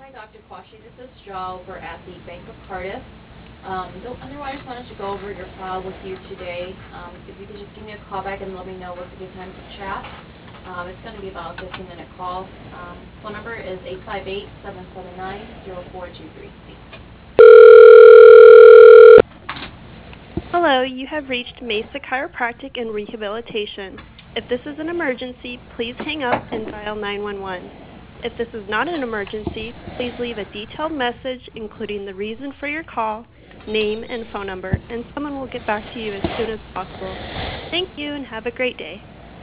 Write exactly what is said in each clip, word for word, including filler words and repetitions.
Hi, Doctor Quashie. This is Jo over at the Bank of Cardiff. Um, the underwriters wanted to go over your file with you today. Um, if you could just give me a call back and let me know what's a good time to chat. Um, it's going to be about a fifteen minute call. Um, phone number is eight five eight, seven seven nine, zero four two three. Thanks. Hello, you have reached Mesa Chiropractic and Rehabilitation. If this is an emergency, please hang up and dial nine one one. If this is not an emergency, please leave a detailed message including the reason for your call, name, and phone number, and someone will get back to you as soon as possible. Thank you and have a great day.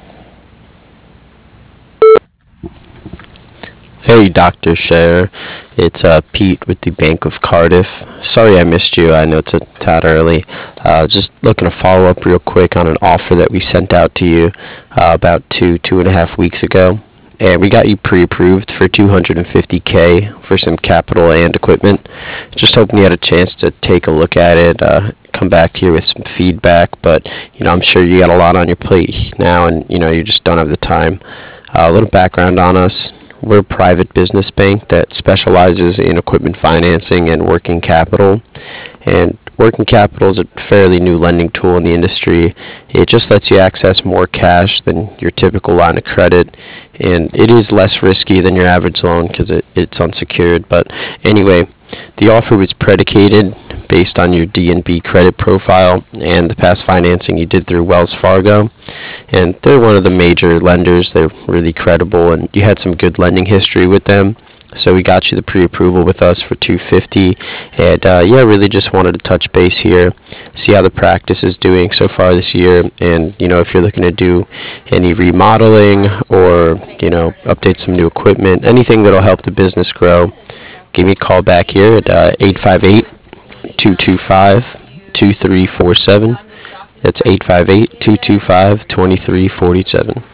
Hey, Doctor Scherer. It's uh, Pete with the Bank of Cardiff. Sorry I missed you. I know it's a tad early. Uh, just looking to follow up real quick on an offer that we sent out to you uh, about two, two and a half weeks ago. And we got you pre-approved for two hundred fifty K for some capital and equipment. Just hoping you had a chance to take a look at it, uh, come back here with some feedback. But, you know, I'm sure you got a lot on your plate now and, you know, you just don't have the time. Uh, a little background on us. We're a private business bank that specializes in equipment financing and working capital. And working capital is a fairly new lending tool in the industry. It just lets you access more cash than your typical line of credit. And it is less risky than your average loan because it, it's unsecured. But anyway, the offer was predicated based on your D and B credit profile and the past financing you did through Wells Fargo. And they're one of the major lenders. They're really credible, and you had some good lending history with them. So we got you the pre-approval with us for two hundred fifty, and uh, yeah, really just wanted to touch base here, see how the practice is doing so far this year, and you know if you're looking to do any remodeling or you know update some new equipment, anything that'll help the business grow. Give me a call back here at uh, eight five eight, two two five, two three four seven. That's eight five eight, two two five, two three four seven.